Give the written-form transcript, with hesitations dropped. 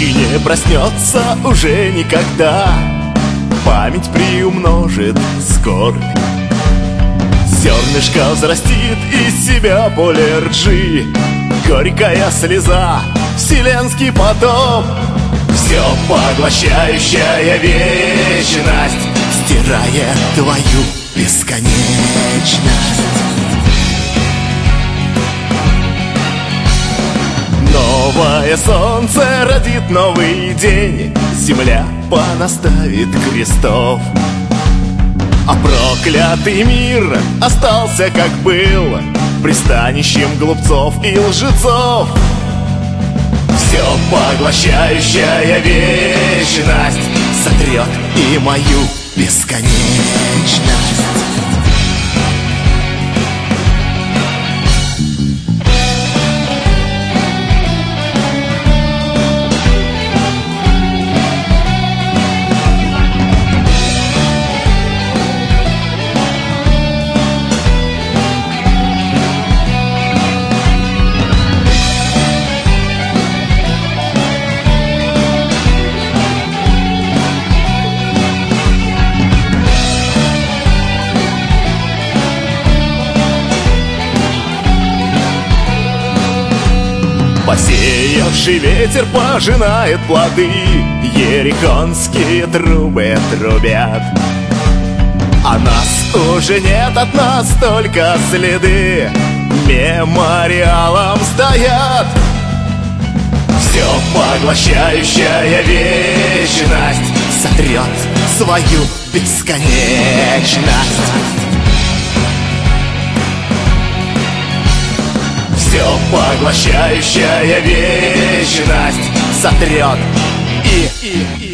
ночи не проснется уже никогда. Память приумножит скорбь, зернышко взрастит из себя поле ржи. Горькая слеза, вселенский потоп, все поглощающая вечность стирает твою бесконечность. Новое солнце родит новый день, земля понаставит крестов, а проклятый мир остался как был, пристанищем глупцов и лжецов. Все поглощающая вечность сотрет и мою бесконечность. Посеявший ветер пожинает плоды, ерихонские трубы трубят. А нас уже нет, от нас только следы мемориалом стоят. Все поглощающая вечность сотрет свою бесконечность. Все поглощающая вечность сотрет и